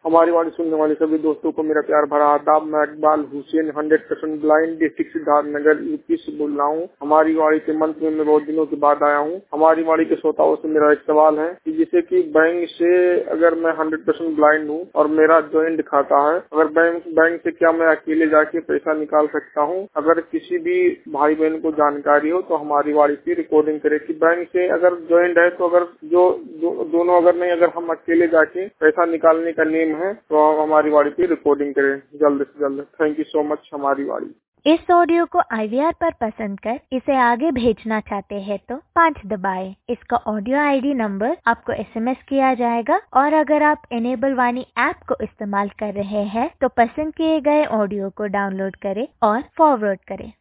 हमारी वाणी सुनने वाले सभी दोस्तों को मेरा प्यार भरा आदाब। मैं Iqbal Hussain 100% blind district Siddharthnagar UP से बोल रहा हूँ। हमारी वाणी के मंच में मैं बहुत दिनों के बाद आया हूँ। हमारी वाणी के श्रोताओं से मेरा एक सवाल है कि जैसे कि बैंक से अगर मैं 100% ब्लाइंड हूँ और मेरा जॉइंट खाता है, अगर बैंक से क्या मैं अकेले जाके पैसा निकाल सकता हूँ? अगर किसी भी भाई बहन को जानकारी हो तो हमारी वाणी की रिकॉर्डिंग करे कि बैंक से अगर जॉइंट है तो अगर दोनों अगर नहीं, अगर हम अकेले जाके पैसा निकालने का नियम है तो हम हमारी वाणी की रिकॉर्डिंग करें जल्द से जल्द। थैंक यू सो मच हमारी वाणी। इस ऑडियो को IVR पर पसंद कर इसे आगे भेजना चाहते हैं तो 5 दबाएं। इसका ऑडियो ID नंबर आपको SMS किया जाएगा और अगर आप इनेबल वाणी ऐप को इस्तेमाल कर रहे हैं तो पसंद किए गए ऑडियो को डाउनलोड करें और फॉरवर्ड करें।